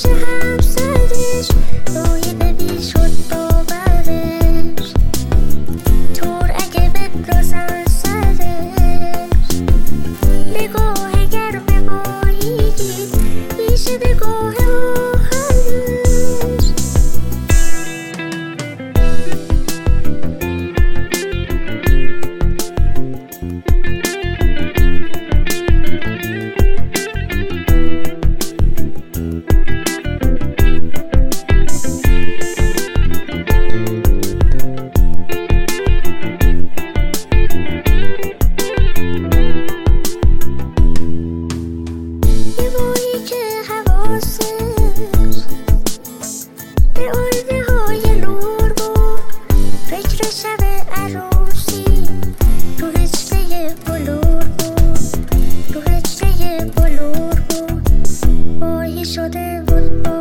همسرش روی نبی شد باورش تور اگه بندازن سرش نگاه گرم مایگی میشه نگاه آخرش به آینه های نور بود فکر شب عروسی رو هجله بلور بود رو هجله بلور بود ماهی شده بود